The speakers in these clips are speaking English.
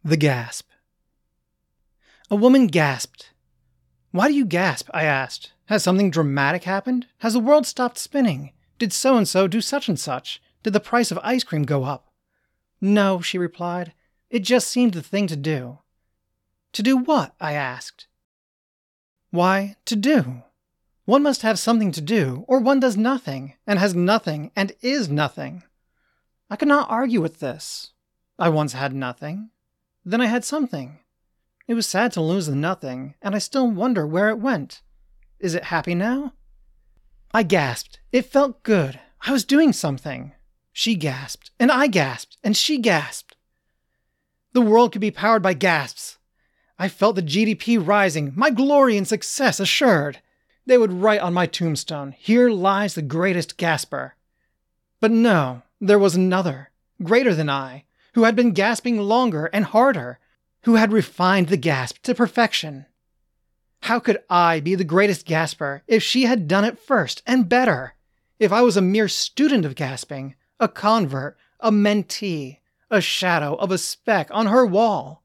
The gasp. A woman gasped. "Why do you gasp?" I asked. "Has something dramatic happened? Has the world stopped spinning? Did so-and-so do such and such? Did the price of ice cream go up?" "No," she replied. "It just seemed the thing to do." "To do what?" I asked. "Why, to do. One must have something to do, or one does nothing, and has nothing, and is nothing." I could not argue with this. I once had nothing. Then I had something. It was sad to lose the nothing, and I still wonder where it went. Is it happy now? I gasped. It felt good. I was doing something. She gasped, and I gasped, and she gasped. The world could be powered by gasps. I felt the GDP rising, my glory and success assured. They would write on my tombstone, "Here lies the greatest gasper." But no, there was another, greater than I, who had been gasping longer and harder, who had refined the gasp to perfection. How could I be the greatest gasper if she had done it first and better? If I was a mere student of gasping, a convert, a mentee, a shadow of a speck on her wall?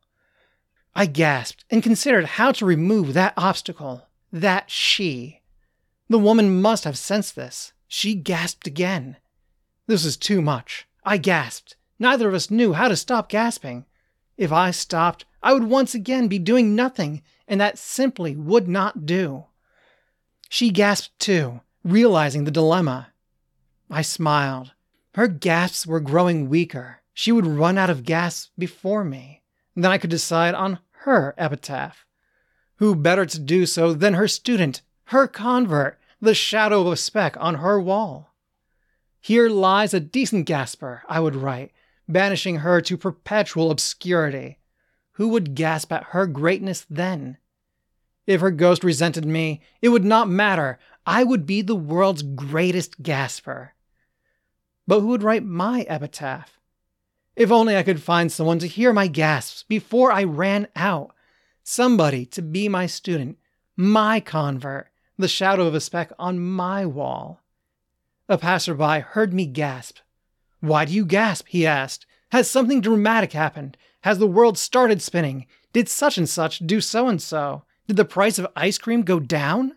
I gasped and considered how to remove that obstacle, that she. The woman must have sensed this. She gasped again. This was too much. I gasped. Neither of us knew how to stop gasping. If I stopped, I would once again be doing nothing, and that simply would not do. She gasped too, realizing the dilemma. I smiled. Her gasps were growing weaker. She would run out of gasps before me. Then I could decide on her epitaph. Who better to do so than her student, her convert, the shadow of a speck on her wall? "Here lies a decent gasper," I would write, banishing her to perpetual obscurity. Who would gasp at her greatness then? If her ghost resented me, it would not matter. I would be the world's greatest gasper. But who would write my epitaph? If only I could find someone to hear my gasps before I ran out. Somebody to be my student, my convert, the shadow of a speck on my wall. A passerby heard me gasp. "Why do you gasp?" he asked. "Has something dramatic happened? Has the world started spinning? Did such and such do so and so? Did the price of ice cream go down?"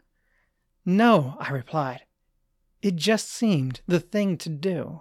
"No," I replied. "It just seemed the thing to do."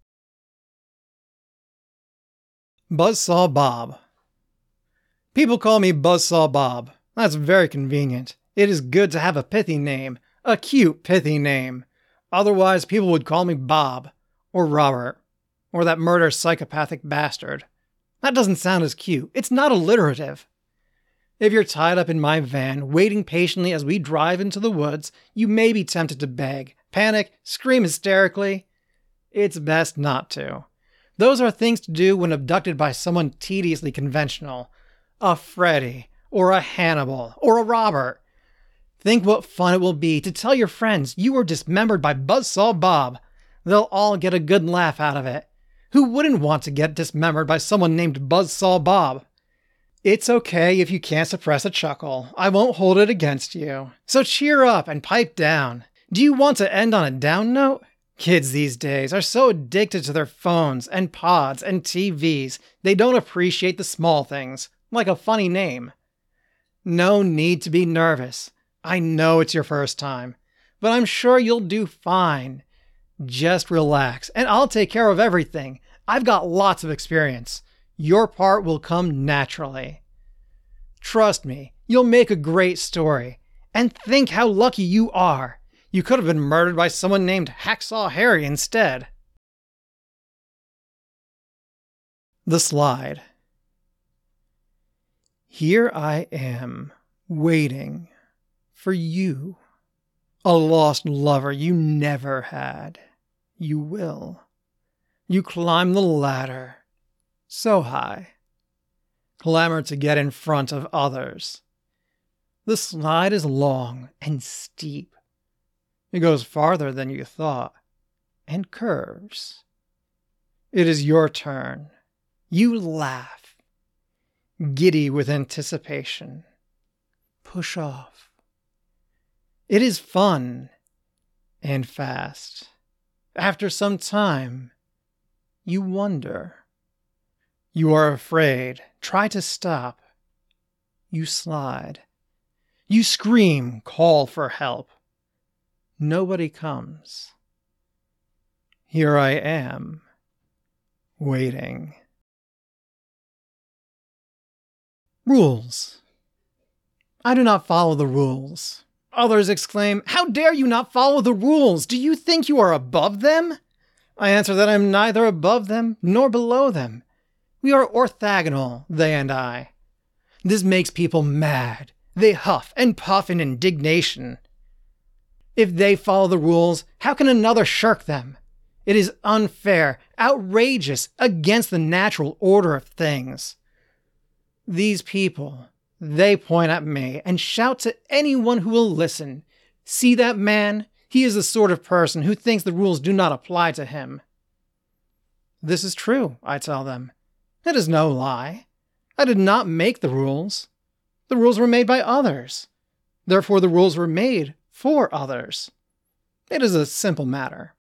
Buzzsaw Bob. People call me Buzzsaw Bob. That's very convenient. It is good to have a pithy name, a cute, pithy name. Otherwise, people would call me Bob, or Robert, or that murderous psychopathic bastard. That doesn't sound as cute. It's not alliterative. If you're tied up in my van, waiting patiently as we drive into the woods, you may be tempted to beg, panic, scream hysterically. It's best not to. Those are things to do when abducted by someone tediously conventional. A Freddy, or a Hannibal, or a Robert. Think what fun it will be to tell your friends you were dismembered by Buzzsaw Bob. They'll all get a good laugh out of it. Who wouldn't want to get dismembered by someone named Buzzsaw Bob? It's okay if you can't suppress a chuckle. I won't hold it against you. So cheer up and pipe down. Do you want to end on a down note? Kids these days are so addicted to their phones and pods and TVs, they don't appreciate the small things, like a funny name. No need to be nervous. I know it's your first time, but I'm sure you'll do fine. Just relax, and I'll take care of everything. I've got lots of experience. Your part will come naturally. Trust me, you'll make a great story. And think how lucky you are. You could have been murdered by someone named Hacksaw Harry instead. The Slide. Here I am, waiting for you. A lost lover you never had. You will. You climb the ladder, so high. Clamor to get in front of others. The slide is long and steep. It goes farther than you thought, and curves. It is your turn. You laugh, giddy with anticipation. Push off. It is fun and fast. After some time, you wonder. You are afraid. Try to stop. You slide. You scream, call for help. Nobody comes. Here I am, waiting. Rules. I do not follow the rules. Others exclaim, "How dare you not follow the rules? Do you think you are above them?" I answer that I am neither above them nor below them. We are orthogonal, they and I. This makes people mad. They huff and puff in indignation. If they follow the rules, how can another shirk them? It is unfair, outrageous, against the natural order of things. These people, they point at me and shout to anyone who will listen, "See that man? He is the sort of person who thinks the rules do not apply to him." This is true, I tell them. It is no lie. I did not make the rules. The rules were made by others. Therefore, the rules were made for others. It is a simple matter.